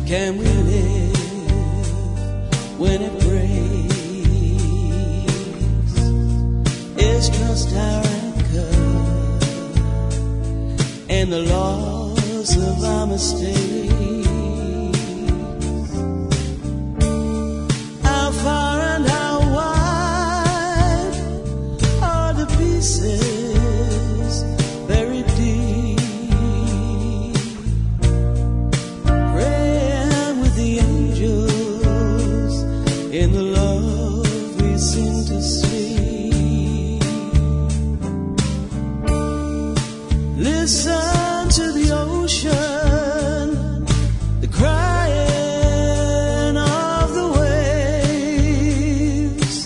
Can we live when it breaks? Is trust our anchor and the loss of our mistakes? How far and how wide are the pieces buried deep? In the love we seem to sleep. Listen to the ocean, the crying of the waves.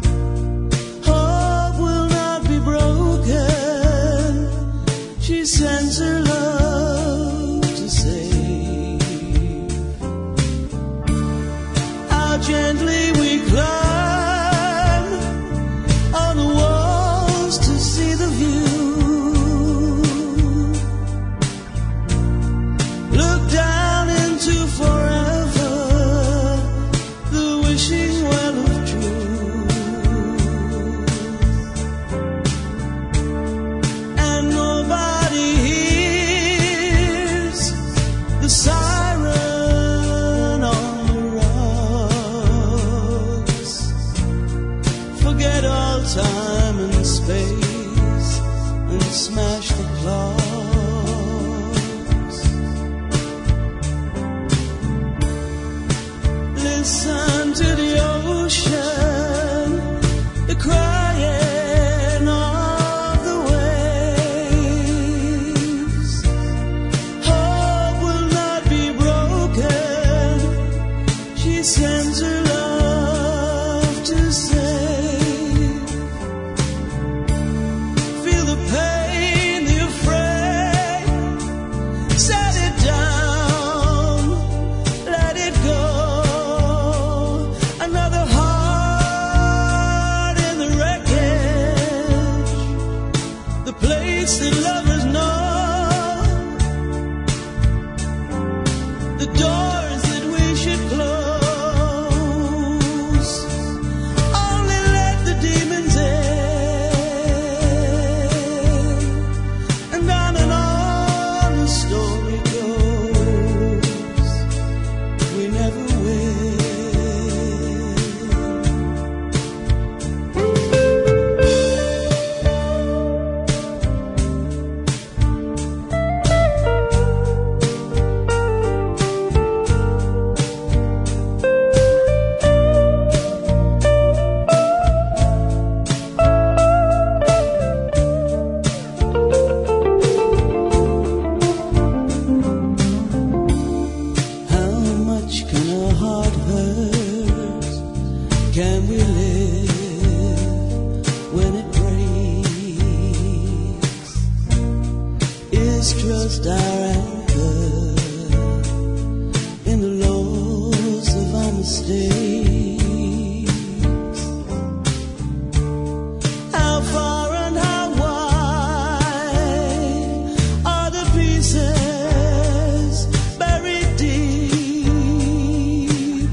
Hope will not be broken. She sends her love to save. How gently we climb on the walls to see the view. Look down into forever, the wishing well of truth. And nobody hears the siren on the rocks. Forget all time and space and smash the clocks. Listen to the ocean, the crying of the waves. Hope will not be broken. She sends her love to save. Feel the pain, the afraid. Set it down, let it go. Another heart in the wreckage, the place that lovers know, the doors that we should close. Only let the demons in, and on the story goes. We never will. How much can a heart hurt? Can we live when it breaks? Is trust our anchor in the loss of our mistakes? How far and how wide are the pieces buried deep?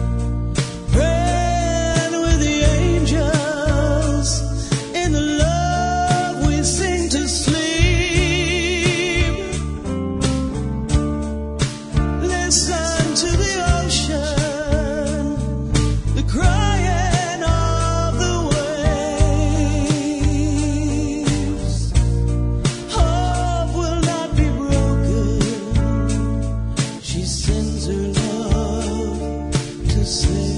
Praying with the angels in the love we sing to sleep. Listen to the ocean, the crying of the waves. Hope will not be broken. She sends her love to save.